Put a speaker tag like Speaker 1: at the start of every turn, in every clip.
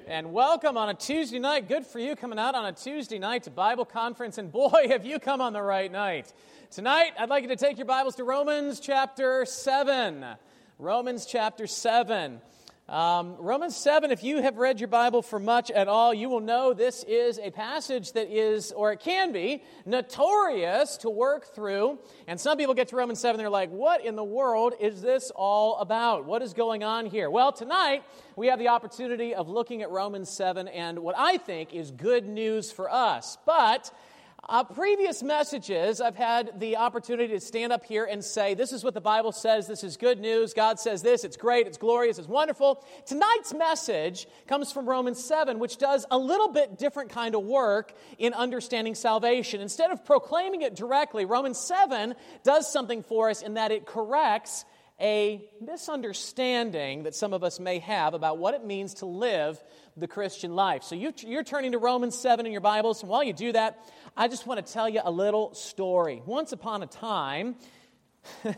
Speaker 1: And welcome on a Tuesday night. Good for you coming out on a Tuesday night to Bible conference. And boy, have you come on the right night. Tonight, I'd like you to take your Bibles to Romans chapter 7. Romans chapter 7. Romans 7, if you have read your Bible for much at all, you will know this is a passage that is, or it can be, notorious to work through. And some people get to Romans 7, they're like, what in the world is this all about? What is going on here? Well, tonight, we have the opportunity of looking at Romans 7 and what I think is good news for us. But previous messages, I've had the opportunity to stand up here and say, this is what the Bible says, this is good news, God says this, it's great, it's glorious, it's wonderful. Tonight's message comes from Romans 7, which does a little bit different kind of work in understanding salvation. Instead of proclaiming it directly, Romans 7 does something for us in that it corrects a misunderstanding that some of us may have about what it means to live the Christian life. So you're turning to Romans 7 in your Bibles, and while you do that, I just want to tell you a little story. Once upon a time, the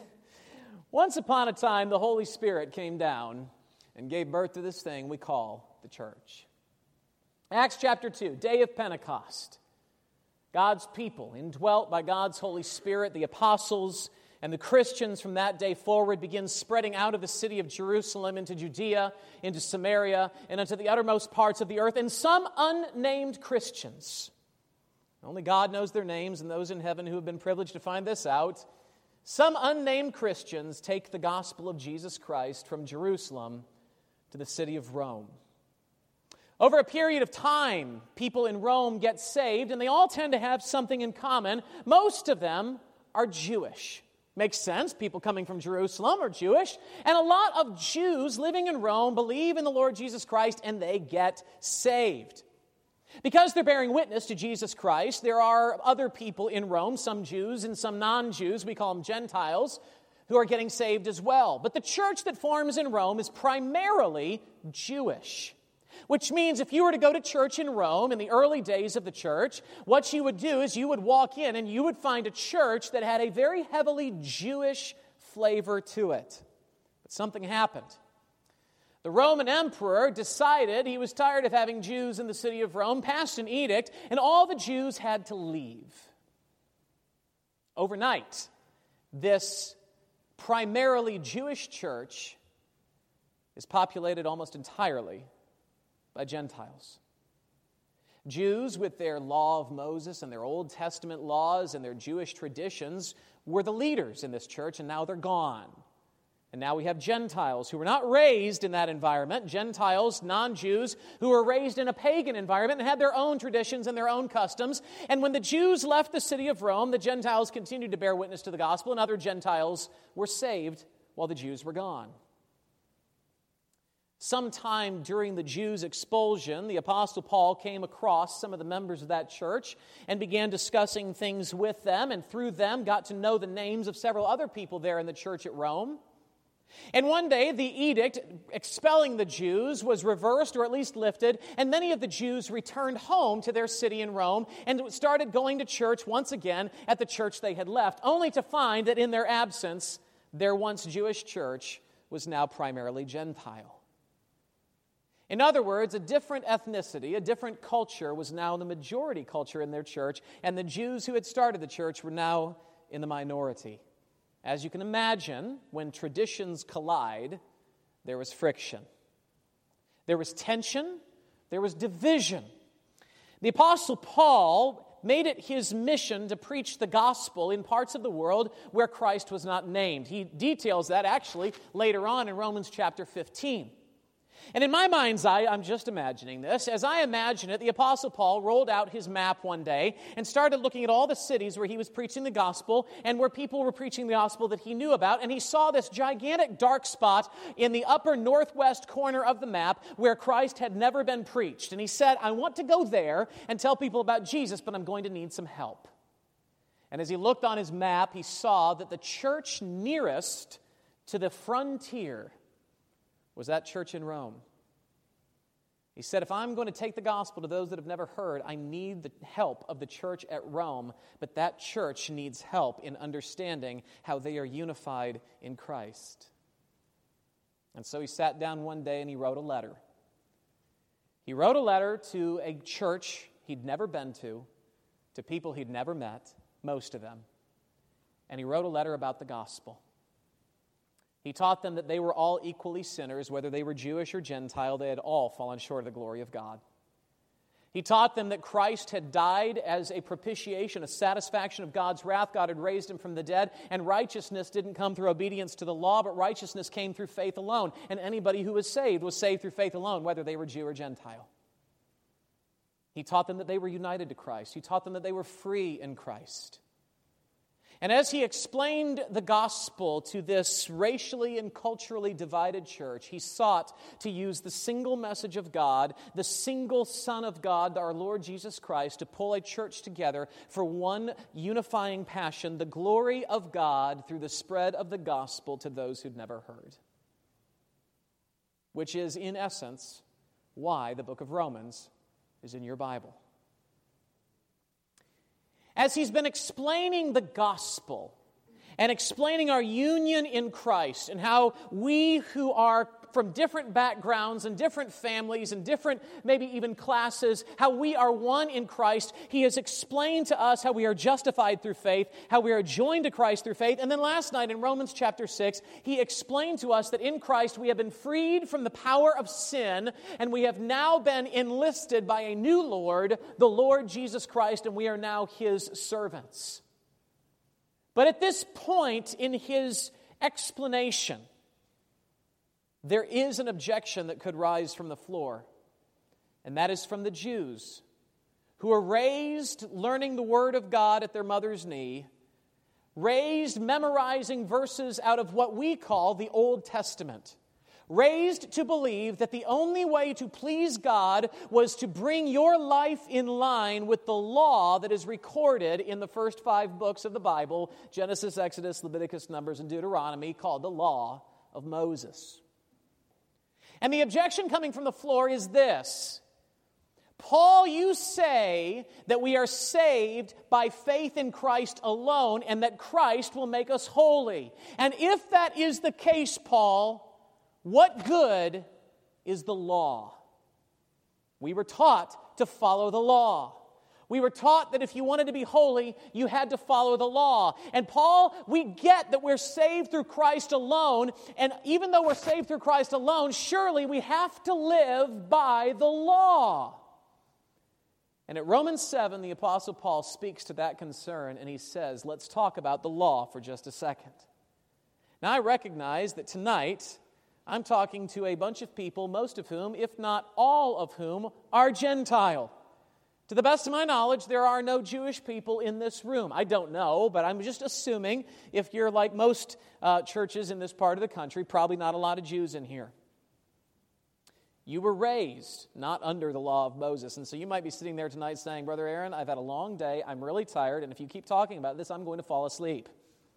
Speaker 1: Holy Spirit came down and gave birth to this thing we call the church. Acts chapter 2, day of Pentecost. God's people, indwelt by God's Holy Spirit, the apostles and the Christians from that day forward begin spreading out of the city of Jerusalem into Judea, into Samaria, and into the uttermost parts of the earth. And some unnamed Christians, only God knows their names and those in heaven who have been privileged to find this out, some unnamed Christians take the gospel of Jesus Christ from Jerusalem to the city of Rome. Over a period of time, people in Rome get saved, and they all tend to have something in common. Most of them are Jewish. Makes sense. People coming from Jerusalem are Jewish. And a lot of Jews living in Rome believe in the Lord Jesus Christ and they get saved. Because they're bearing witness to Jesus Christ, there are other people in Rome, some Jews and some non-Jews, we call them Gentiles, who are getting saved as well. But the church that forms in Rome is primarily Jewish. Which means if you were to go to church in Rome in the early days of the church, what you would do is you would walk in and you would find a church that had a very heavily Jewish flavor to it. But something happened. The Roman emperor decided he was tired of having Jews in the city of Rome, passed an edict, and all the Jews had to leave. Overnight, this primarily Jewish church is populated almost entirely by Gentiles. Jews, with their law of Moses and their Old Testament laws and their Jewish traditions, were the leaders in this church, and now they're gone. And now we have Gentiles who were not raised in that environment, Gentiles, non-Jews, who were raised in a pagan environment and had their own traditions and their own customs. And when the Jews left the city of Rome, the Gentiles continued to bear witness to the gospel, and other Gentiles were saved while the Jews were gone. Sometime during the Jews' expulsion, the Apostle Paul came across some of the members of that church and began discussing things with them, and through them got to know the names of several other people there in the church at Rome. And one day, the edict expelling the Jews was reversed, or at least lifted, and many of the Jews returned home to their city in Rome and started going to church once again at the church they had left, only to find that in their absence, their once Jewish church was now primarily Gentile. In other words, a different ethnicity, a different culture was now the majority culture in their church, and the Jews who had started the church were now in the minority. As you can imagine, when traditions collide, there was friction. There was tension. There was division. The Apostle Paul made it his mission to preach the gospel in parts of the world where Christ was not named. He details that actually later on in Romans chapter 15. And in my mind's eye, I'm just imagining this. As I imagine it, the Apostle Paul rolled out his map one day and started looking at all the cities where he was preaching the gospel and where people were preaching the gospel that he knew about. And he saw this gigantic dark spot in the upper northwest corner of the map where Christ had never been preached. And he said, I want to go there and tell people about Jesus, but I'm going to need some help. And as he looked on his map, he saw that the church nearest to the frontier was that church in Rome. He said, if I'm going to take the gospel to those that have never heard, I need the help of the church at Rome, but that church needs help in understanding how they are unified in Christ. And so he sat down one day and he wrote a letter. He wrote a letter to a church he'd never been to people he'd never met, most of them. And he wrote a letter about the gospel. He taught them that they were all equally sinners, whether they were Jewish or Gentile, they had all fallen short of the glory of God. He taught them that Christ had died as a propitiation, a satisfaction of God's wrath. God had raised him from the dead, and righteousness didn't come through obedience to the law, but righteousness came through faith alone. And anybody who was saved through faith alone, whether they were Jew or Gentile. He taught them that they were united to Christ. He taught them that they were free in Christ. And as he explained the gospel to this racially and culturally divided church, he sought to use the single message of God, the single Son of God, our Lord Jesus Christ, to pull a church together for one unifying passion, the glory of God through the spread of the gospel to those who'd never heard. Which is, in essence, why the book of Romans is in your Bible. As he's been explaining the gospel and explaining our union in Christ and how we who are from different backgrounds and different families and different maybe even classes, how we are one in Christ, he has explained to us how we are justified through faith, how we are joined to Christ through faith. And then last night in Romans chapter 6, he explained to us that in Christ we have been freed from the power of sin and we have now been enlisted by a new Lord, the Lord Jesus Christ, and we are now his servants. But at this point in his explanation, there is an objection that could rise from the floor, and that is from the Jews who are raised learning the Word of God at their mother's knee, raised memorizing verses out of what we call the Old Testament, raised to believe that the only way to please God was to bring your life in line with the law that is recorded in the first 5 books of the Bible, Genesis, Exodus, Leviticus, Numbers, and Deuteronomy, called the Law of Moses. And the objection coming from the floor is this: Paul, you say that we are saved by faith in Christ alone and that Christ will make us holy. And if that is the case, Paul, what good is the law? We were taught to follow the law. We were taught that if you wanted to be holy, you had to follow the law. And Paul, we get that we're saved through Christ alone. And even though we're saved through Christ alone, surely we have to live by the law. And at Romans 7, the Apostle Paul speaks to that concern, and he says, let's talk about the law for just a second. Now, I recognize that tonight, I'm talking to a bunch of people, most of whom, if not all of whom, are Gentile. To the best of my knowledge, there are no Jewish people in this room. I don't know, but I'm just assuming if you're like most churches in this part of the country, probably not a lot of Jews in here. You were raised not under the law of Moses. And so you might be sitting there tonight saying, Brother Aaron, I've had a long day, I'm really tired, and if you keep talking about this, I'm going to fall asleep.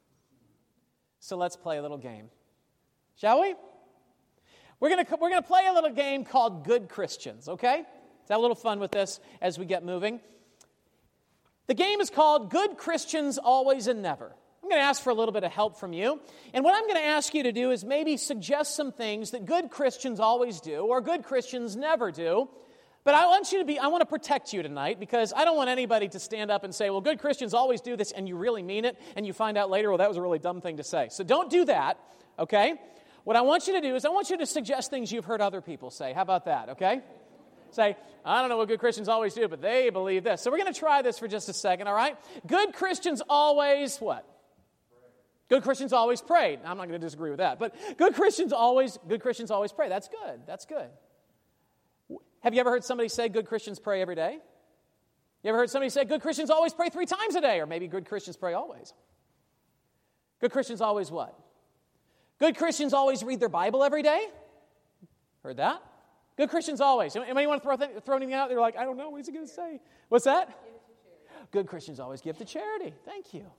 Speaker 1: So let's play a little game. Shall we? We're going to play a little game called Good Christians, okay? Let's have a little fun with this as we get moving. The game is called Good Christians Always and Never. I'm going to ask for a little bit of help from you. And what I'm going to ask you to do is maybe suggest some things that good Christians always do or good Christians never do. But I want to protect you tonight because I don't want anybody to stand up and say, well, good Christians always do this, and you really mean it, and you find out later, well, that was a really dumb thing to say. So don't do that, okay? What I want you to do is I want you to suggest things you've heard other people say. How about that, okay? Say, I don't know what good Christians always do, but they believe this. So we're going to try this for just a second, all right? Good Christians always what? Good Christians always pray. I'm not going to disagree with that, but good Christians always pray. That's good. That's good. Have you ever heard somebody say good Christians pray every day? You ever heard somebody say good Christians always pray 3 times a day? Or maybe good Christians pray always. Good Christians always what? Good Christians always read their Bible every day? Heard that? Good Christians always. Anybody want to throw anything out? They're like, I don't know. What's he going to say? What's that? Good Christians always give to charity. Thank you.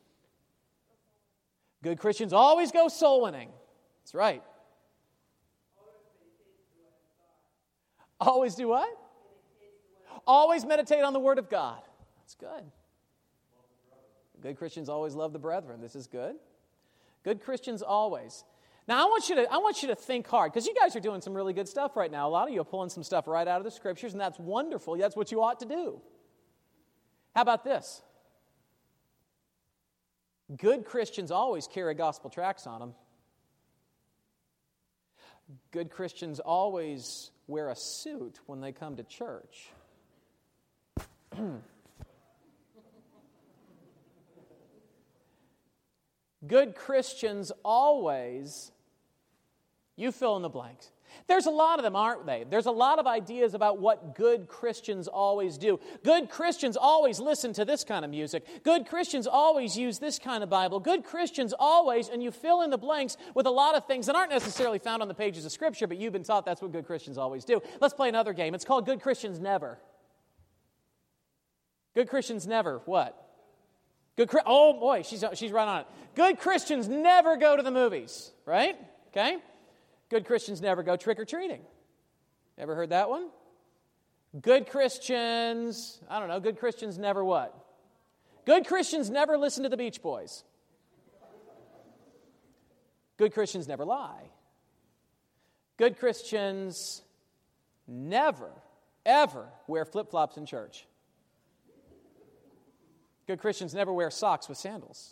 Speaker 1: Good Christians always go soul winning. That's right. Always do what? Always meditate on the Word of God. That's good. Good Christians always love the brethren. This is good. Good Christians always. Now, I want you to think hard, because you guys are doing some really good stuff right now. A lot of you are pulling some stuff right out of the Scriptures, and that's wonderful. That's what you ought to do. How about this? Good Christians always carry gospel tracts on them. Good Christians always wear a suit when they come to church. Good Christians always, you fill in the blanks. There's a lot of them, aren't they? There's a lot of ideas about what good Christians always do. Good Christians always listen to this kind of music. Good Christians always use this kind of Bible. Good Christians always, and you fill in the blanks with a lot of things that aren't necessarily found on the pages of Scripture, but you've been taught that's what good Christians always do. Let's play another game. It's called Good Christians Never. Good Christians never, what? Oh boy, she's right on it. Good Christians never go to the movies, right? Okay? Good Christians never go trick-or-treating. Ever heard that one? Good Christians, I don't know, good Christians never what? Good Christians never listen to the Beach Boys. Good Christians never lie. Good Christians never, ever wear flip-flops in church. Good Christians never wear socks with sandals.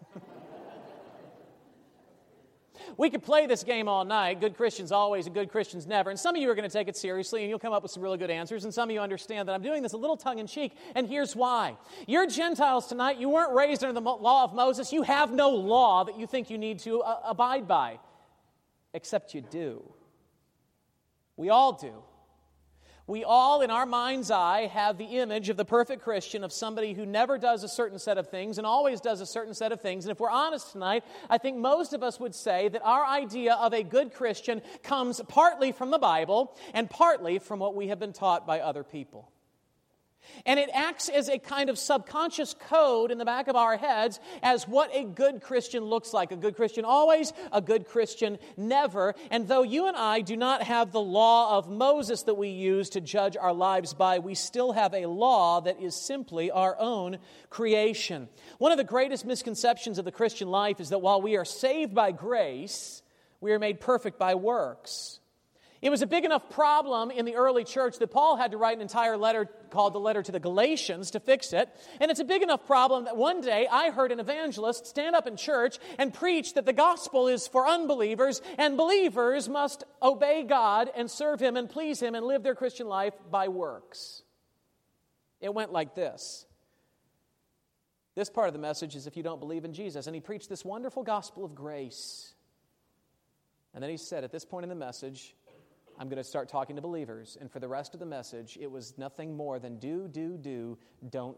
Speaker 1: We could play this game all night, good Christians always and good Christians never. And some of you are going to take it seriously and you'll come up with some really good answers. And some of you understand that I'm doing this a little tongue-in-cheek. And here's why. You're Gentiles tonight. You weren't raised under the law of Moses. You have no law that you think you need to abide by. Except you do. We all do. We all, in our mind's eye, have the image of the perfect Christian, of somebody who never does a certain set of things and always does a certain set of things. And if we're honest tonight, I think most of us would say that our idea of a good Christian comes partly from the Bible and partly from what we have been taught by other people. And it acts as a kind of subconscious code in the back of our heads as what a good Christian looks like. A good Christian always, a good Christian never. And though you and I do not have the law of Moses that we use to judge our lives by, we still have a law that is simply our own creation. One of the greatest misconceptions of the Christian life is that while we are saved by grace, we are made perfect by works. It was a big enough problem in the early church that Paul had to write an entire letter called the letter to the Galatians to fix it. And it's a big enough problem that one day I heard an evangelist stand up in church and preach that the gospel is for unbelievers and believers must obey God and serve Him and please Him and live their Christian life by works. It went like this. This part of the message is if you don't believe in Jesus. And he preached this wonderful gospel of grace. And then he said at this point in the message, I'm going to start talking to believers. And for the rest of the message, it was nothing more than do, don't.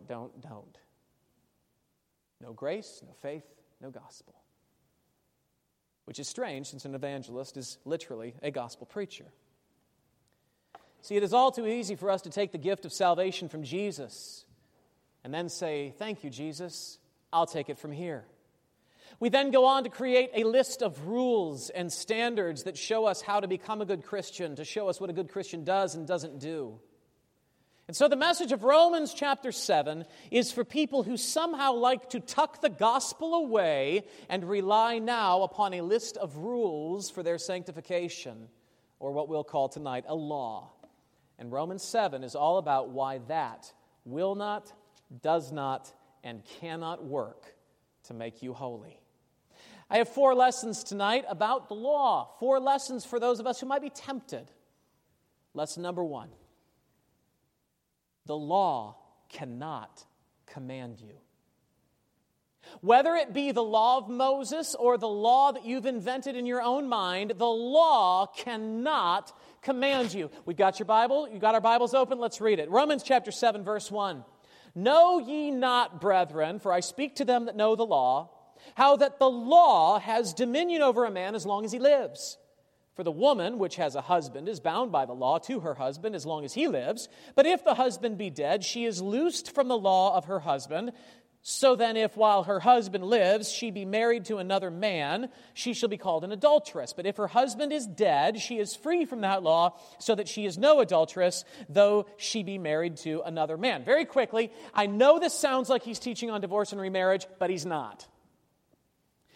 Speaker 1: No grace, no faith, no gospel. Which is strange since an evangelist is literally a gospel preacher. See, it is all too easy for us to take the gift of salvation from Jesus and then say, thank you, Jesus, I'll take it from here. We then go on to create a list of rules and standards that show us how to become a good Christian, to show us what a good Christian does and doesn't do. And so the message of Romans chapter 7 is for people who somehow like to tuck the gospel away and rely now upon a list of rules for their sanctification, or what we'll call tonight a law. And Romans 7 is all about why that will not, does not, and cannot work to make you holy. I have 4 lessons tonight about the law. 4 lessons for those of us who might be tempted. Lesson number 1. The law cannot command you. Whether it be the law of Moses or the law that you've invented in your own mind, the law cannot command you. We've got your Bible. You've got our Bibles open. Let's read it. Romans chapter 7, verse 1. Know ye not, brethren, for I speak to them that know the law, how that the law has dominion over a man as long as he lives. For the woman which has a husband is bound by the law to her husband as long as he lives. But if the husband be dead, she is loosed from the law of her husband. So then if while her husband lives, she be married to another man, she shall be called an adulteress. But if her husband is dead, she is free from that law, so that she is no adulteress, though she be married to another man. Very quickly, I know this sounds like he's teaching on divorce and remarriage, but he's not.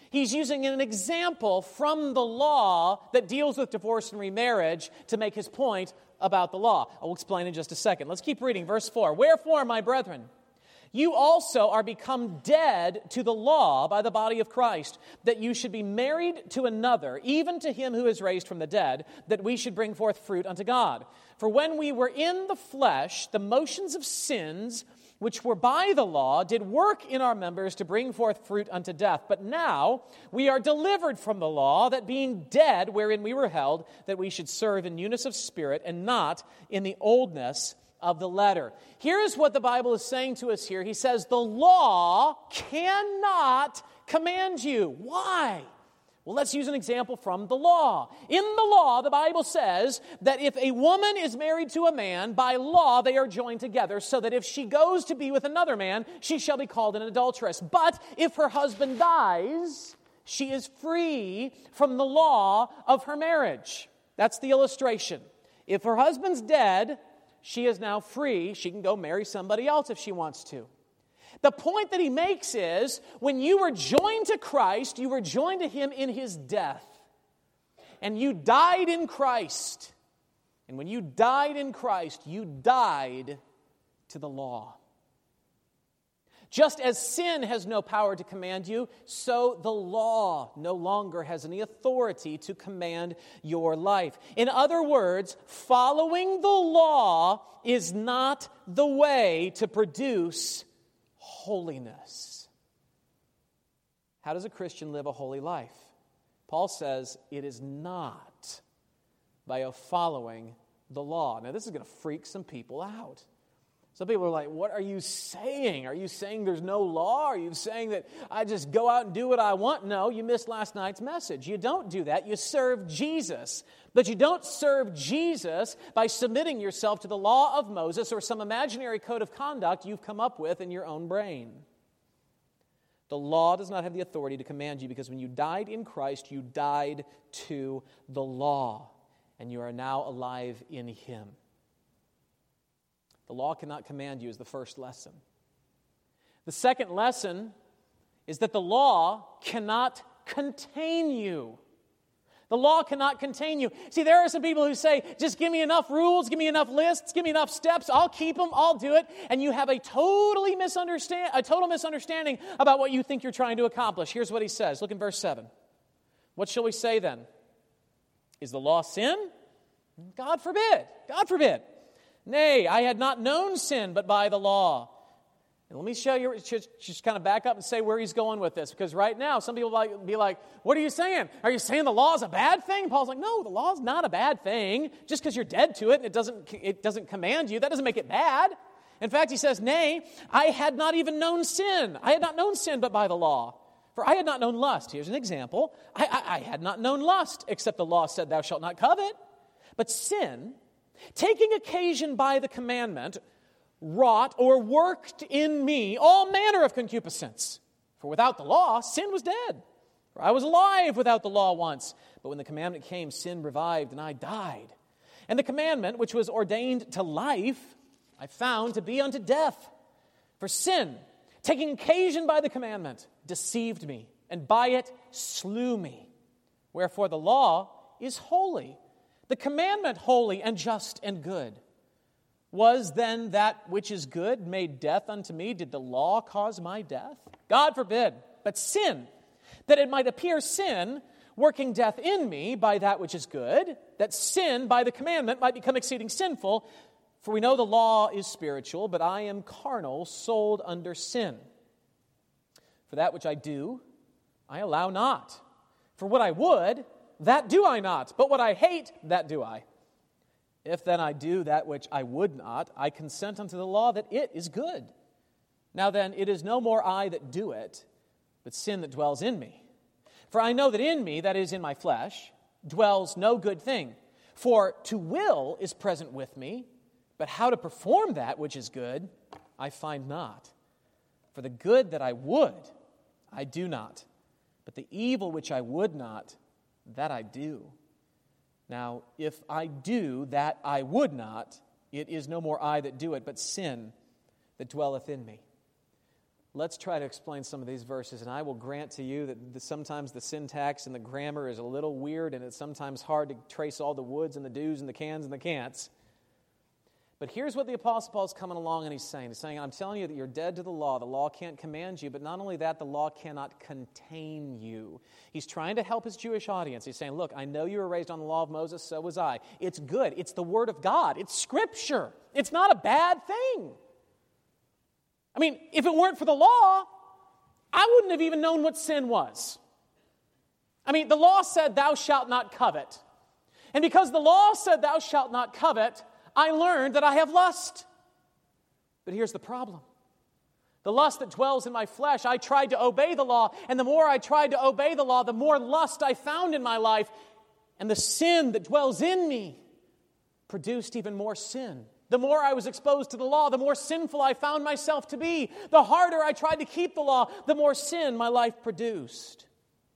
Speaker 1: He's using an example from the law that deals with divorce and remarriage to make his point about the law. I'll explain in just a second. Let's keep reading. Verse 4. Wherefore, my brethren, you also are become dead to the law by the body of Christ, that you should be married to another, even to him who is raised from the dead, that we should bring forth fruit unto God. For when we were in the flesh, the motions of sins, which were by the law, did work in our members to bring forth fruit unto death. But now we are delivered from the law, that being dead wherein we were held, that we should serve in newness of spirit and not in the oldness of the letter. Here's what the Bible is saying to us here. He says, the law cannot command you. Why? Well, let's use an example from the law. In the law, the Bible says that if a woman is married to a man, by law they are joined together, so that if she goes to be with another man, she shall be called an adulteress. But if her husband dies, she is free from the law of her marriage. That's the illustration. If her husband's dead, she is now free. She can go marry somebody else if she wants to. The point that he makes is, when you were joined to Christ, you were joined to him in his death. And you died in Christ. And when you died in Christ, you died to the law. Just as sin has no power to command you, so the law no longer has any authority to command your life. In other words, following the law is not the way to produce holiness. How does a Christian live a holy life? Paul says it is not by following the law. Now, this is going to freak some people out. Some people are like, what are you saying? Are you saying there's no law? Are you saying that I just go out and do what I want? No, you missed last night's message. You don't do that. You serve Jesus. But you don't serve Jesus by submitting yourself to the law of Moses or some imaginary code of conduct you've come up with in your own brain. The law does not have the authority to command you, because when you died in Christ, you died to the law, and you are now alive in him. The law cannot command you is the first lesson. The second lesson is that the law cannot contain you. The law cannot contain you. See, there are some people who say, just give me enough rules, give me enough lists, give me enough steps, I'll keep them, I'll do it. And you have a total misunderstanding about what you think you're trying to accomplish. Here's what he says. Look in verse 7. What shall we say then? Is the law sin? God forbid. God forbid. Nay, I had not known sin but by the law. And let me show you, just kind of back up and say where he's going with this. Because right now, some people might be like, what are you saying? Are you saying the law is a bad thing? Paul's like, no, the law is not a bad thing. Just because you're dead to it and it doesn't command you, that doesn't make it bad. In fact, he says, nay, I had not even known sin. I had not known sin but by the law. For I had not known lust. Here's an example. I had not known lust, except the law said, thou shalt not covet. But sin, taking occasion by the commandment, wrought or worked in me all manner of concupiscence. For without the law, sin was dead. For I was alive without the law once. But when the commandment came, sin revived, and I died. And the commandment, which was ordained to life, I found to be unto death. For sin, taking occasion by the commandment, deceived me, and by it slew me. Wherefore the law is holy, the commandment holy and just and good. Was then that which is good made death unto me? Did the law cause my death? God forbid. But sin, that it might appear sin, working death in me by that which is good, that sin by the commandment might become exceeding sinful. For we know the law is spiritual, but I am carnal, sold under sin. For that which I do, I allow not. For what I would, that do I not. But what I hate, that do I. If then I do that which I would not, I consent unto the law that it is good. Now then, it is no more I that do it, but sin that dwells in me. For I know that in me, that is in my flesh, dwells no good thing. For to will is present with me, but how to perform that which is good, I find not. For the good that I would, I do not. But the evil which I would not, that I do. Now, if I do that I would not, it is no more I that do it, but sin that dwelleth in me. Let's try to explain some of these verses, and I will grant to you that sometimes the syntax and the grammar is a little weird, and it's sometimes hard to trace all the woulds and the do's and the cans and the can'ts. But here's what the Apostle Paul is coming along and he's saying. He's saying, I'm telling you that you're dead to the law. The law can't command you, but not only that, the law cannot contain you. He's trying to help his Jewish audience. He's saying, look, I know you were raised on the law of Moses, so was I. It's good. It's the Word of God. It's Scripture. It's not a bad thing. I mean, if it weren't for the law, I wouldn't have even known what sin was. I mean, the law said, thou shalt not covet. And because the law said, thou shalt not covet, I learned that I have lust. But here's the problem. The lust that dwells in my flesh, I tried to obey the law, and the more I tried to obey the law, the more lust I found in my life, and the sin that dwells in me produced even more sin. The more I was exposed to the law, the more sinful I found myself to be. The harder I tried to keep the law, the more sin my life produced.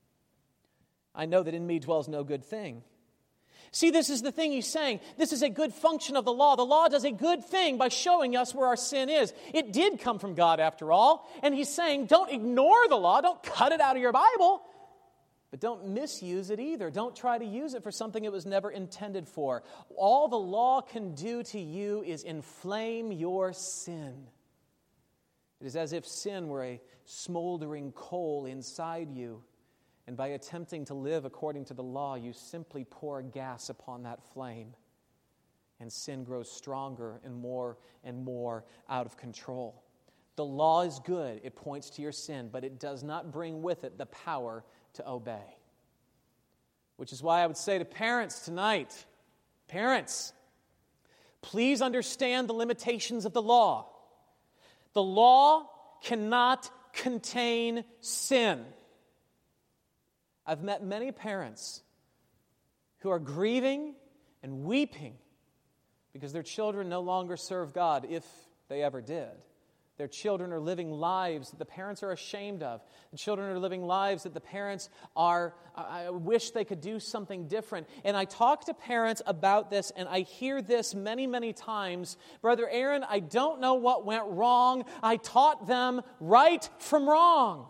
Speaker 1: I know that in me dwells no good thing. See, this is the thing he's saying. This is a good function of the law. The law does a good thing by showing us where our sin is. It did come from God after all. And he's saying, don't ignore the law. Don't cut it out of your Bible. But don't misuse it either. Don't try to use it for something it was never intended for. All the law can do to you is inflame your sin. It is as if sin were a smoldering coal inside you. And by attempting to live according to the law, you simply pour gas upon that flame. And sin grows stronger and more out of control. The law is good. It points to your sin, but it does not bring with it the power to obey. Which is why I would say to parents tonight, parents, please understand the limitations of the law. The law cannot contain sin. I've met many parents who are grieving and weeping because their children no longer serve God, if they ever did. Their children are living lives that the parents are ashamed of. The children are living lives that the parents I wish they could do something different. And I talk to parents about this, and I hear this many, many times. Brother Aaron, I don't know what went wrong. I taught them right from wrong.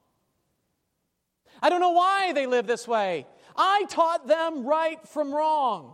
Speaker 1: I don't know why they live this way. I taught them right from wrong.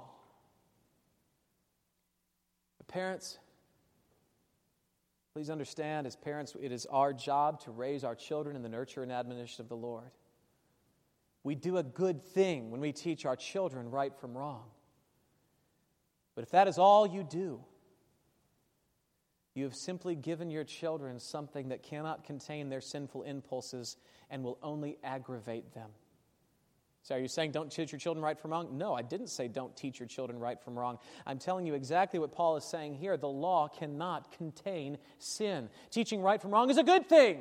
Speaker 1: But parents, please understand, as parents, it is our job to raise our children in the nurture and admonition of the Lord. We do a good thing when we teach our children right from wrong. But if that is all you do, you have simply given your children something that cannot contain their sinful impulses and will only aggravate them. So are you saying don't teach your children right from wrong? No, I didn't say don't teach your children right from wrong. I'm telling you exactly what Paul is saying here. The law cannot contain sin. Teaching right from wrong is a good thing,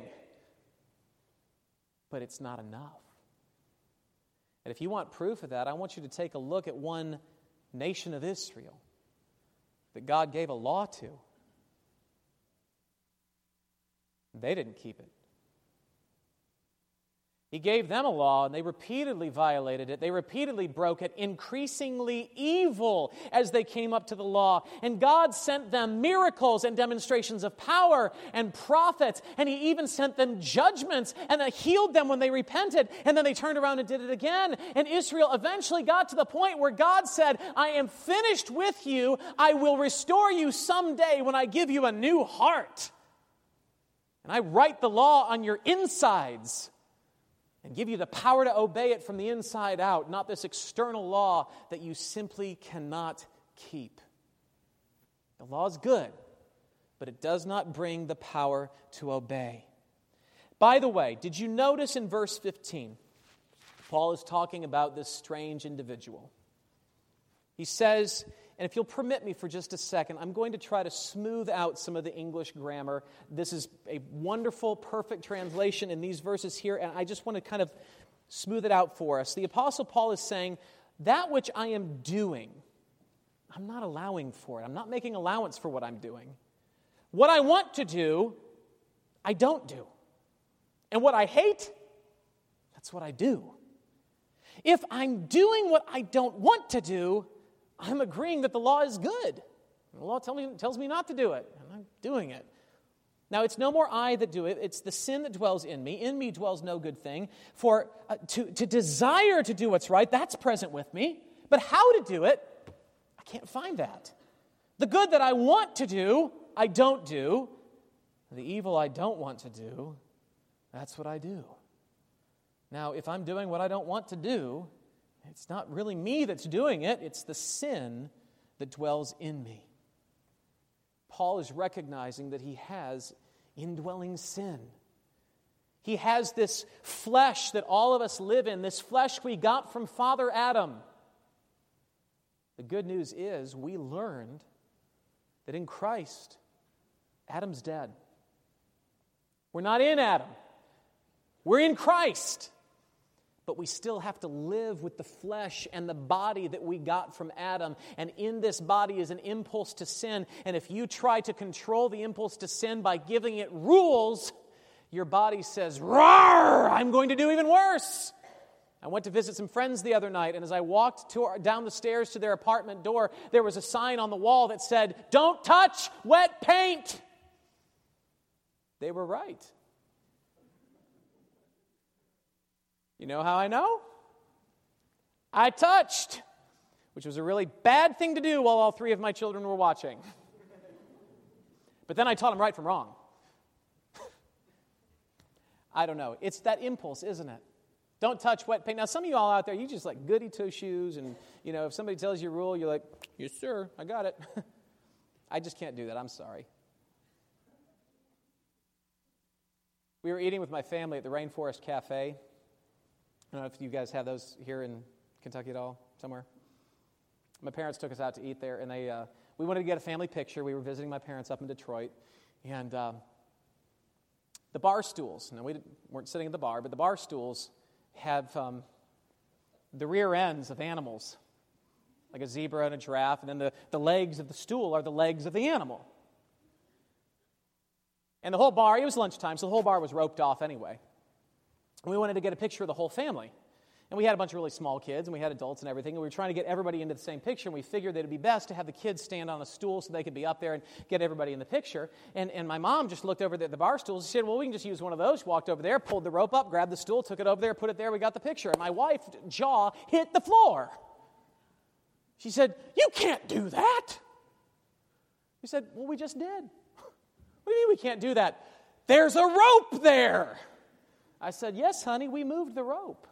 Speaker 1: but it's not enough. And if you want proof of that, I want you to take a look at one nation of Israel that God gave a law to. They didn't keep it. He gave them a law, and they repeatedly violated it. They repeatedly broke it, increasingly evil as they came up to the law. And God sent them miracles and demonstrations of power and prophets, and He even sent them judgments, and healed them when they repented, and then they turned around and did it again. And Israel eventually got to the point where God said, I am finished with you. I will restore you someday when I give you a new heart. And I write the law on your insides and give you the power to obey it from the inside out, not this external law that you simply cannot keep. The law is good, but it does not bring the power to obey. By the way, did you notice in verse 15, Paul is talking about this strange individual. He says, and if you'll permit me for just a second, I'm going to try to smooth out some of the English grammar. This is a wonderful, perfect translation in these verses here, and I just want to kind of smooth it out for us. The Apostle Paul is saying, that which I am doing, I'm not allowing for it. I'm not making allowance for what I'm doing. What I want to do, I don't do. And what I hate, that's what I do. If I'm doing what I don't want to do, I'm agreeing that the law is good. The law tells me not to do it, and I'm doing it. Now, it's no more I that do it. It's the sin that dwells in me. In me dwells no good thing. For to desire to do what's right, that's present with me. But how to do it, I can't find that. The good that I want to do, I don't do. The evil I don't want to do, that's what I do. Now, if I'm doing what I don't want to do, it's not really me that's doing it. It's the sin that dwells in me. Paul is recognizing that he has indwelling sin. He has this flesh that all of us live in, this flesh we got from Father Adam. The good news is we learned that in Christ, Adam's dead. We're not in Adam. We're in Christ. But we still have to live with the flesh and the body that we got from Adam. And in this body is an impulse to sin. And if you try to control the impulse to sin by giving it rules, your body says, "Rawr, I'm going to do even worse." I went to visit some friends the other night, and as I walked down the stairs to their apartment door, there was a sign on the wall that said, "Don't touch wet paint." They were right. You know how I know? I touched, which was a really bad thing to do while all three of my children were watching. But then I taught them right from wrong. I don't know. It's that impulse, isn't it? Don't touch wet paint. Now, some of you all out there, you just like goody two-shoes, and, if somebody tells you a rule, you're like, "Yes, sir, I got it." I just can't do that. I'm sorry. We were eating with my family at the Rainforest Cafe. I don't know if you guys have those here in Kentucky at all, somewhere. My parents took us out to eat there, and we wanted to get a family picture. We were visiting my parents up in Detroit, and the bar stools, we weren't sitting at the bar, but the bar stools have the rear ends of animals, like a zebra and a giraffe, and then the legs of the stool are the legs of the animal. And the whole bar, it was lunchtime, so the whole bar was roped off anyway. And we wanted to get a picture of the whole family. And we had a bunch of really small kids, and we had adults and everything, and we were trying to get everybody into the same picture, and we figured that it would be best to have the kids stand on a stool so they could be up there and get everybody in the picture. And my mom just looked over at the bar stools and said, "Well, we can just use one of those." She walked over there, pulled the rope up, grabbed the stool, took it over there, put it there, we got the picture. And my wife's jaw hit the floor. She said, "You can't do that." We said, "Well, we just did." "What do you mean we can't do that?" "There's a rope there." I said, "Yes, honey, we moved the rope."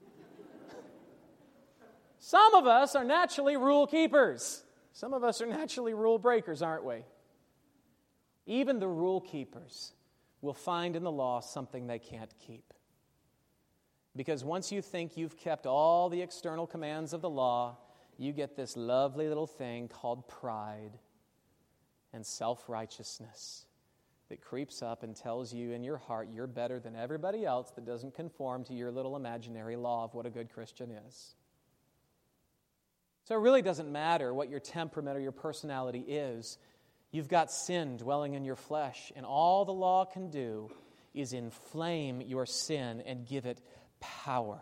Speaker 1: Some of us are naturally rule keepers. Some of us are naturally rule breakers, aren't we? Even the rule keepers will find in the law something they can't keep. Because once you think you've kept all the external commands of the law, you get this lovely little thing called pride and self-righteousness that creeps up and tells you in your heart you're better than everybody else that doesn't conform to your little imaginary law of what a good Christian is. So it really doesn't matter what your temperament or your personality is. You've got sin dwelling in your flesh, and all the law can do is inflame your sin and give it power.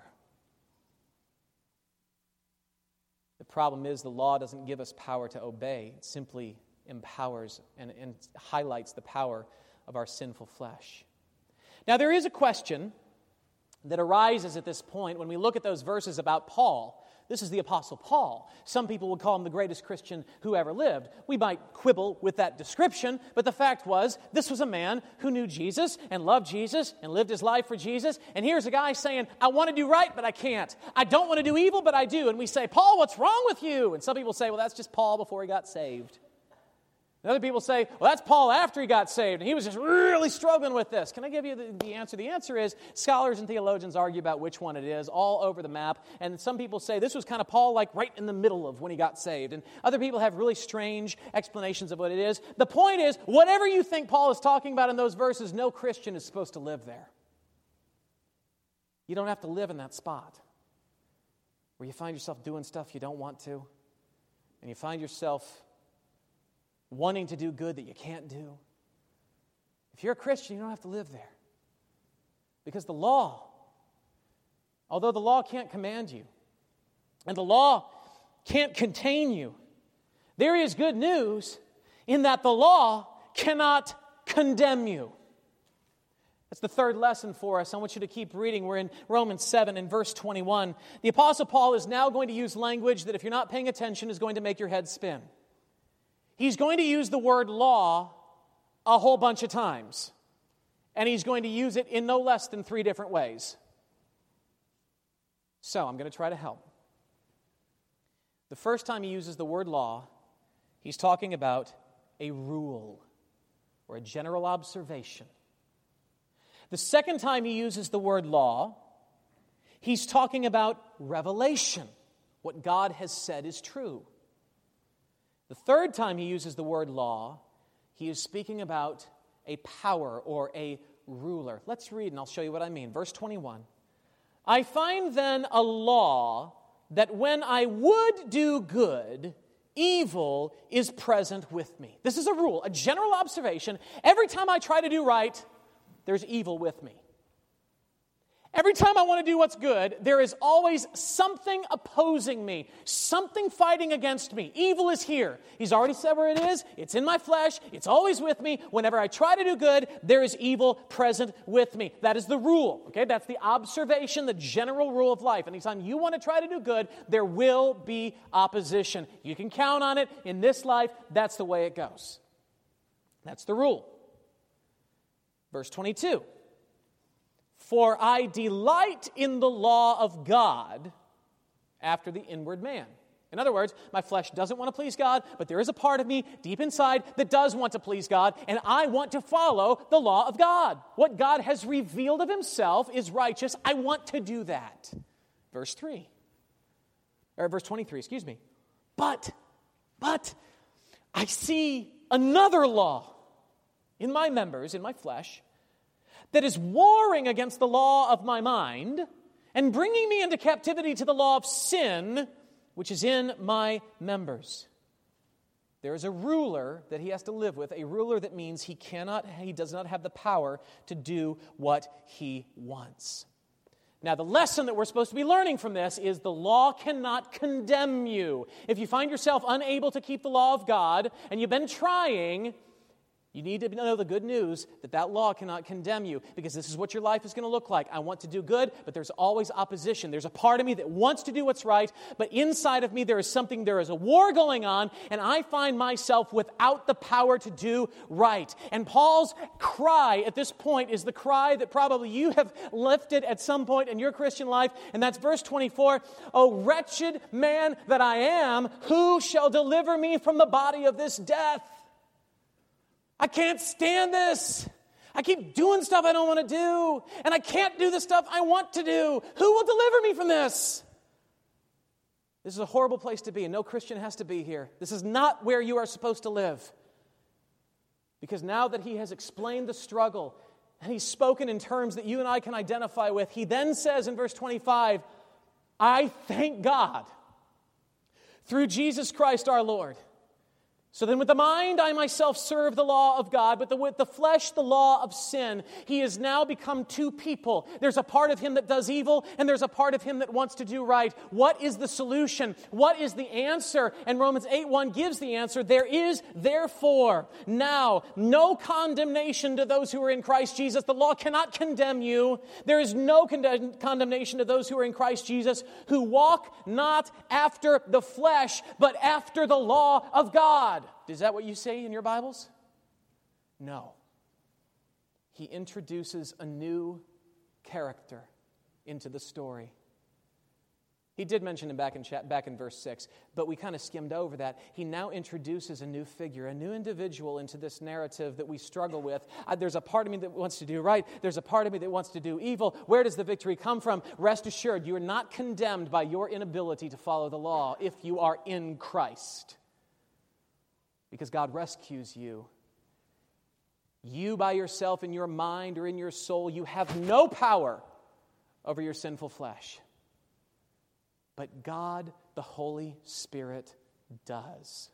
Speaker 1: The problem is the law doesn't give us power to obey. It simply empowers and highlights the power of our sinful flesh. Now, there is a question that arises at this point when we look at those verses about Paul. This is the Apostle Paul. Some people would call him the greatest Christian who ever lived. We might quibble with that description, but the fact was, this was a man who knew Jesus and loved Jesus and lived his life for Jesus. And here's a guy saying, I want to do right, but I can't. I don't want to do evil, but I do. And we say, Paul, what's wrong with you? And some people say, well, that's just Paul before he got saved. And other people say, well, that's Paul after he got saved, and he was just really struggling with this. Can I give you the answer? The answer is, scholars and theologians argue about which one it is all over the map, and some people say this was kind of Paul like right in the middle of when he got saved, and other people have really strange explanations of what it is. The point is, whatever you think Paul is talking about in those verses, no Christian is supposed to live there. You don't have to live in that spot where you find yourself doing stuff you don't want to, and you find yourself wanting to do good that you can't do. If you're a Christian, you don't have to live there. Because the law, although the law can't command you, and the law can't contain you, there is good news in that the law cannot condemn you. That's the third lesson for us. I want you to keep reading. We're in Romans 7 and verse 21. The Apostle Paul is now going to use language that, if you're not paying attention, is going to make your head spin. He's going to use the word law a whole bunch of times. And he's going to use it in no less than 3 different ways. So I'm going to try to help. The first time he uses the word law, he's talking about a rule or a general observation. The second time he uses the word law, he's talking about revelation, what God has said is true. The third time he uses the word law, he is speaking about a power or a ruler. Let's read and I'll show you what I mean. Verse 21. I find then a law that when I would do good, evil is present with me. This is a rule, a general observation. Every time I try to do right, there's evil with me. Every time I want to do what's good, there is always something opposing me, something fighting against me. Evil is here. He's already said where it is. It's in my flesh. It's always with me. Whenever I try to do good, there is evil present with me. That is the rule. Okay, that's the observation, the general rule of life. Anytime you want to try to do good, there will be opposition. You can count on it. In this life, that's the way it goes. That's the rule. Verse 22. For I delight in the law of God after the inward man. In other words, my flesh doesn't want to please God, but there is a part of me deep inside that does want to please God, and I want to follow the law of God. What God has revealed of himself is righteous. I want to do that. Verse 23, But I see another law in my members, in my flesh, that is warring against the law of my mind and bringing me into captivity to the law of sin, which is in my members. There is a ruler that he has to live with, a ruler that means he does not have the power to do what he wants. Now, the lesson that we're supposed to be learning from this is the law cannot condemn you. If you find yourself unable to keep the law of God and you've been trying, you need to know the good news that law cannot condemn you, because this is what your life is going to look like. I want to do good, but there's always opposition. There's a part of me that wants to do what's right, but inside of me there is a war going on, and I find myself without the power to do right. And Paul's cry at this point is the cry that probably you have lifted at some point in your Christian life, and that's verse 24. O wretched man that I am, who shall deliver me from the body of this death? I can't stand this. I keep doing stuff I don't want to do, and I can't do the stuff I want to do. Who will deliver me from this? This is a horrible place to be, and no Christian has to be here. This is not where you are supposed to live. Because now that he has explained the struggle, and he's spoken in terms that you and I can identify with, he then says in verse 25, I thank God through Jesus Christ our Lord. So then with the mind I myself serve the law of God, but with the flesh the law of sin. He has now become two people. There's a part of him that does evil, and there's a part of him that wants to do right. What is the solution? What is the answer? And Romans 8:1 gives the answer. There is therefore now no condemnation to those who are in Christ Jesus. The law cannot condemn you. There is no condemnation to those who are in Christ Jesus, who walk not after the flesh, but after the law of God. Is that what you say in your Bibles? No. He introduces a new character into the story. He did mention him back in verse 6, but we kind of skimmed over that. He now introduces a new figure, a new individual into this narrative that we struggle with. There's a part of me that wants to do right. There's a part of me that wants to do evil. Where does the victory come from? Rest assured, you are not condemned by your inability to follow the law if you are in Christ. Because God rescues you. You by yourself in your mind or in your soul, you have no power over your sinful flesh. But God, the Holy Spirit, does.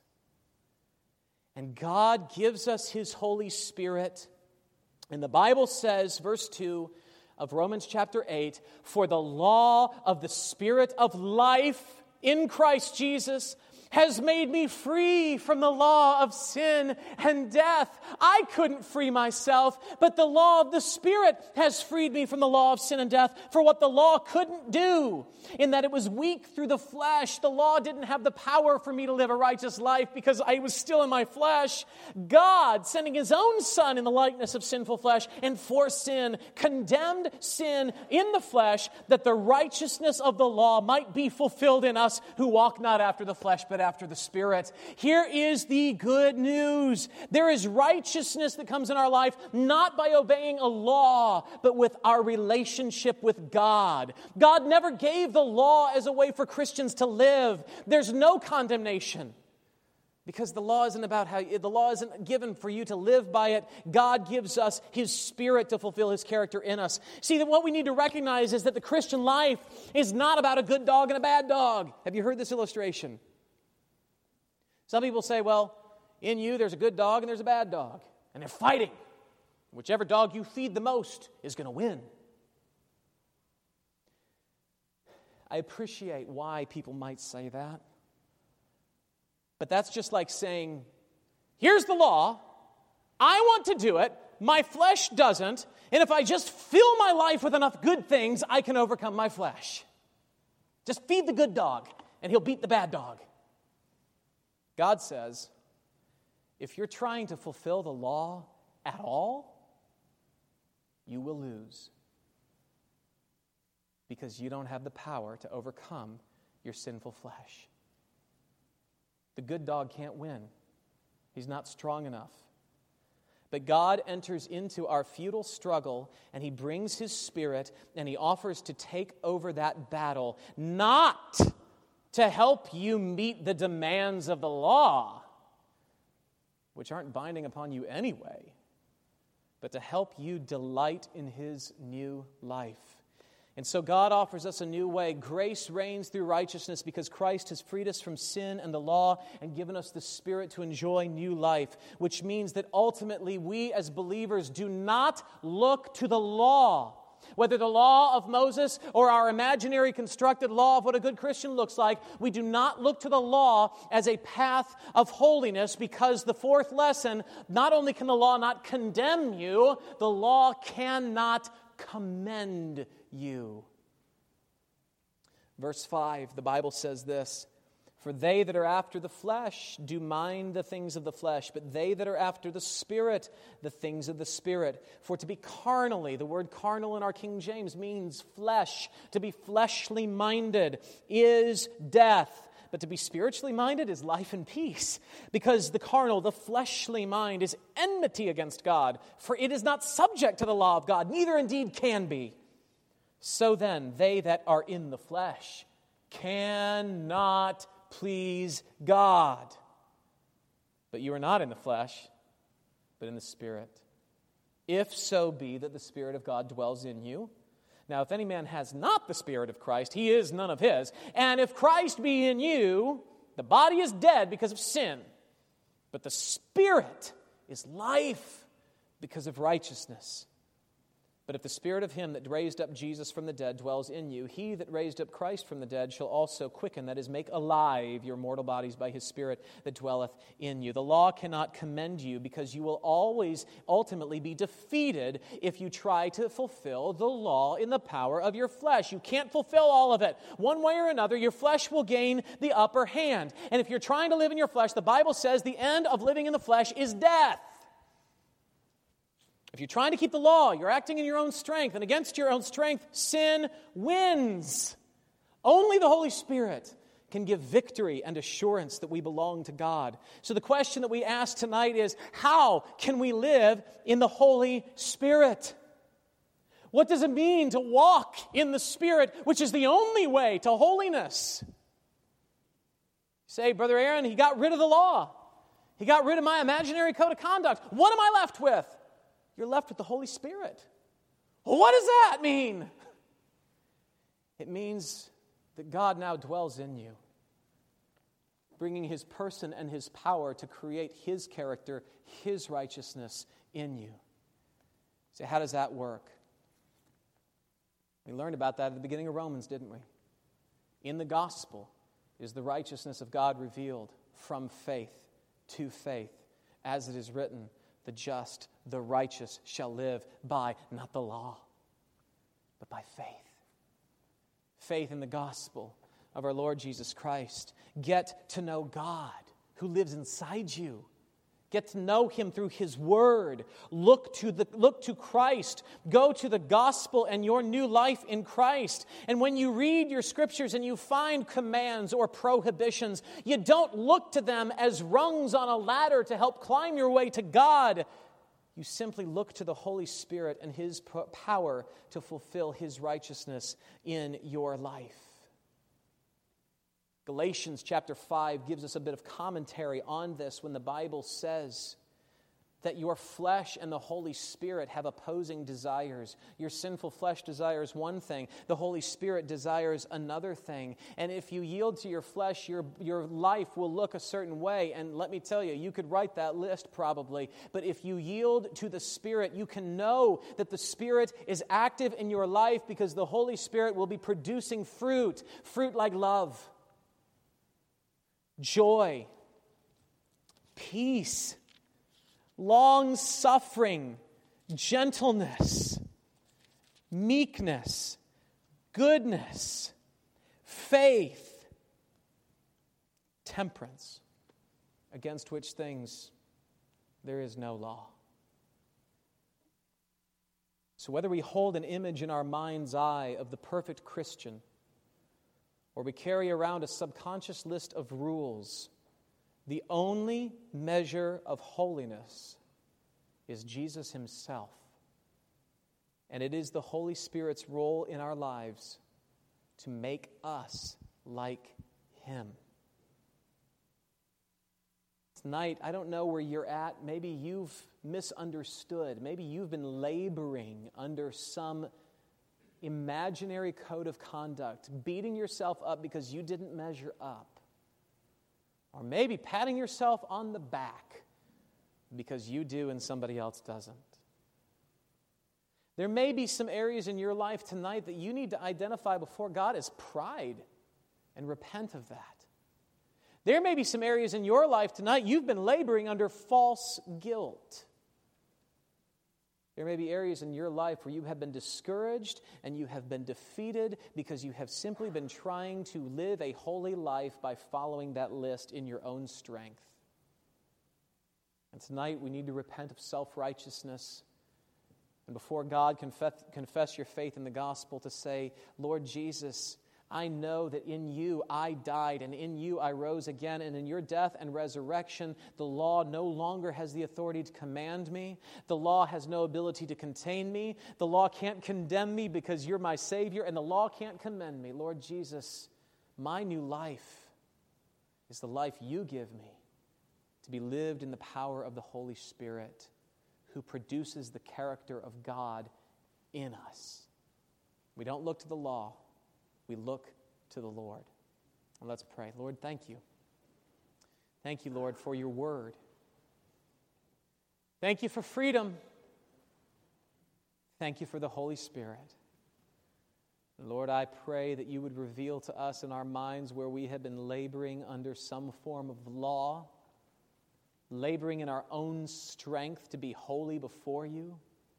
Speaker 1: And God gives us His Holy Spirit. And the Bible says, verse 2 of Romans chapter 8, for the law of the Spirit of life in Christ Jesus has made me free from the law of sin and death. I couldn't free myself, but the law of the Spirit has freed me from the law of sin and death for what the law couldn't do, in that it was weak through the flesh. The law didn't have the power for me to live a righteous life because I was still in my flesh. God, sending His own Son in the likeness of sinful flesh and for sin, condemned sin in the flesh that the righteousness of the law might be fulfilled in us who walk not after the flesh but after the Spirit. Here is the good news. There is righteousness that comes in our life not by obeying a law, but with our relationship with God. God never gave the law as a way for Christians to live. There's no condemnation, because the law isn't given for you to live by it. God gives us His Spirit to fulfill His character in us. See, that what we need to recognize is that the Christian life is not about a good dog and a bad dog. Have you heard this illustration? Some people say, well, in you there's a good dog and there's a bad dog, and they're fighting. Whichever dog you feed the most is going to win. I appreciate why people might say that. But that's just like saying, here's the law, I want to do it, my flesh doesn't, and if I just fill my life with enough good things, I can overcome my flesh. Just feed the good dog, and he'll beat the bad dog. God says, if you're trying to fulfill the law at all, you will lose. Because you don't have the power to overcome your sinful flesh. The good dog can't win. He's not strong enough. But God enters into our futile struggle, and He brings His Spirit, and He offers to take over that battle, not to help you meet the demands of the law, which aren't binding upon you anyway, but to help you delight in His new life. And so God offers us a new way. Grace reigns through righteousness because Christ has freed us from sin and the law and given us the Spirit to enjoy new life, which means that ultimately we as believers do not look to the law, whether the law of Moses or our imaginary constructed law of what a good Christian looks like. We do not look to the law as a path of holiness, because the fourth lesson, not only can the law not condemn you, the law cannot commend you. Verse 5, the Bible says this, for they that are after the flesh do mind the things of the flesh, but they that are after the Spirit, the things of the Spirit. For to be carnally, the word carnal in our King James means flesh. To be fleshly minded is death. But to be spiritually minded is life and peace. Because the carnal, the fleshly mind is enmity against God. For it is not subject to the law of God, neither indeed can be. So then, they that are in the flesh cannot please God. But you are not in the flesh, but in the Spirit. If so be that the Spirit of God dwells in you. Now, if any man has not the Spirit of Christ, he is none of his. And if Christ be in you, the body is dead because of sin, but the Spirit is life because of righteousness. But if the Spirit of Him that raised up Jesus from the dead dwells in you, He that raised up Christ from the dead shall also quicken, that is, make alive your mortal bodies by His Spirit that dwelleth in you. The law cannot commend you, because you will always ultimately be defeated if you try to fulfill the law in the power of your flesh. You can't fulfill all of it. One way or another, your flesh will gain the upper hand. And if you're trying to live in your flesh, the Bible says the end of living in the flesh is death. If you're trying to keep the law, you're acting in your own strength, and against your own strength, sin wins. Only the Holy Spirit can give victory and assurance that we belong to God. So the question that we ask tonight is, how can we live in the Holy Spirit? What does it mean to walk in the Spirit, which is the only way to holiness? You say, Brother Aaron, he got rid of the law. He got rid of my imaginary code of conduct. What am I left with? You're left with the Holy Spirit. Well, what does that mean? It means that God now dwells in you, bringing His person and His power to create His character, His righteousness in you. So how does that work? We learned about that at the beginning of Romans, didn't we? In the gospel, is the righteousness of God revealed from faith to faith. As it is written, the just, the righteous shall live by, not the law, but by faith. Faith in the gospel of our Lord Jesus Christ. Get to know God who lives inside you. Get to know Him through His Word. Look to Christ. Go to the gospel and your new life in Christ. And when you read your scriptures and you find commands or prohibitions, you don't look to them as rungs on a ladder to help climb your way to God. You simply look to the Holy Spirit and His power to fulfill His righteousness in your life. Galatians chapter 5 gives us a bit of commentary on this when the Bible says that your flesh and the Holy Spirit have opposing desires. Your sinful flesh desires one thing. The Holy Spirit desires another thing. And if you yield to your flesh, your life will look a certain way. And let me tell you, you could write that list probably. But if you yield to the Spirit, you can know that the Spirit is active in your life because the Holy Spirit will be producing fruit. Fruit like love, joy, peace, long-suffering, gentleness, meekness, goodness, faith, temperance, against which things there is no law. So whether we hold an image in our mind's eye of the perfect Christian, or we carry around a subconscious list of rules, the only measure of holiness is Jesus Himself. And it is the Holy Spirit's role in our lives to make us like Him. Tonight, I don't know where you're at. Maybe you've misunderstood. Maybe you've been laboring under some imaginary code of conduct, beating yourself up because you didn't measure up. Or maybe patting yourself on the back because you do and somebody else doesn't. There may be some areas in your life tonight that you need to identify before God as pride and repent of that. There may be some areas in your life tonight you've been laboring under false guilt. There may be areas in your life where you have been discouraged and you have been defeated because you have simply been trying to live a holy life by following that list in your own strength. And tonight we need to repent of self-righteousness and before God confess your faith in the gospel to say, Lord Jesus, I know that in you I died and in you I rose again, and in your death and resurrection, the law no longer has the authority to command me. The law has no ability to contain me. The law can't condemn me because you're my Savior, and the law can't commend me. Lord Jesus, my new life is the life you give me to be lived in the power of the Holy Spirit who produces the character of God in us. We don't look to the law. We look to the Lord. And let's pray. Lord, thank you. Thank you, Lord, for your word. Thank you for freedom. Thank you for the Holy Spirit. Lord, I pray that you would reveal to us in our minds where we have been laboring under some form of law, laboring in our own strength to be holy before you.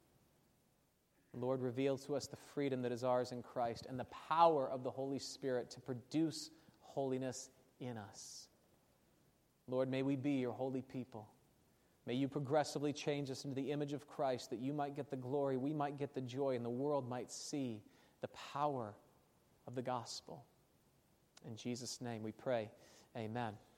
Speaker 1: Lord, reveal to us the freedom that is ours in Christ and the power of the Holy Spirit to produce holiness in us. Lord, may we be your holy people. May you progressively change us into the image of Christ that you might get the glory, we might get the joy, and the world might see the power of the gospel. In Jesus' name we pray, amen.